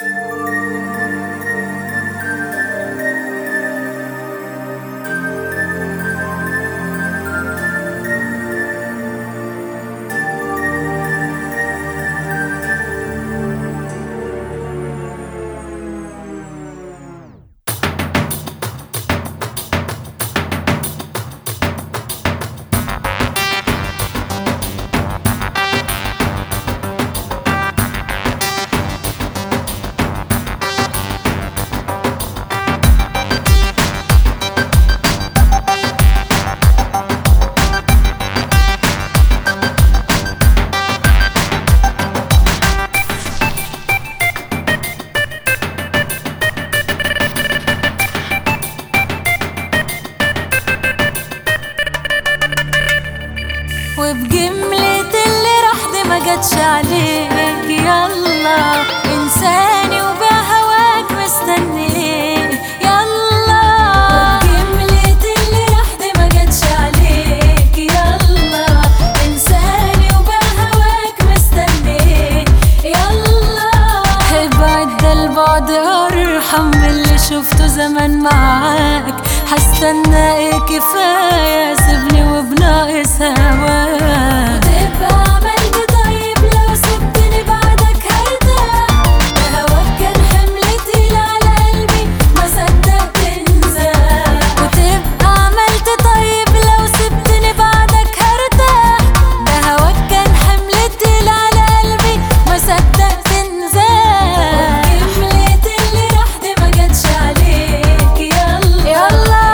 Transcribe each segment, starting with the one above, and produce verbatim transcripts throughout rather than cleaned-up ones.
وبجملة اللي راح دي ما جاتش عليك، يلا انساني وبهواك مستنيك، يلا وبجملة اللي راح دي ما جاتش عليك، يلا انساني وبهواك مستنيك، يلا ابعد ده البعد ارحم من اللي شفته زمان معاك، هستنى ايه كفاية سيبني وبناقص هواك، وتبقى عملت طيب لو سبتني بعدك هرتاح، ده هواك كان حمل تقيل على قلبي ما صدقت انساك، وتبقى عملت طيب لو سبتني بعدك هرتاح، ده هواك كان حمل تقيل على قلبي ما صدقت انساك، وبجملة اللي راح دي ما جاتش عليك، يلا يلا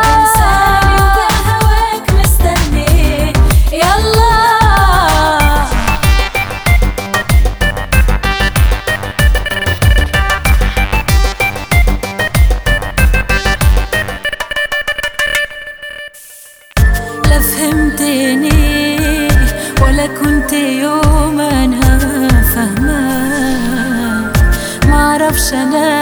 لا فهمتني ولا كنت يوم انا فاهمة، معرفش انا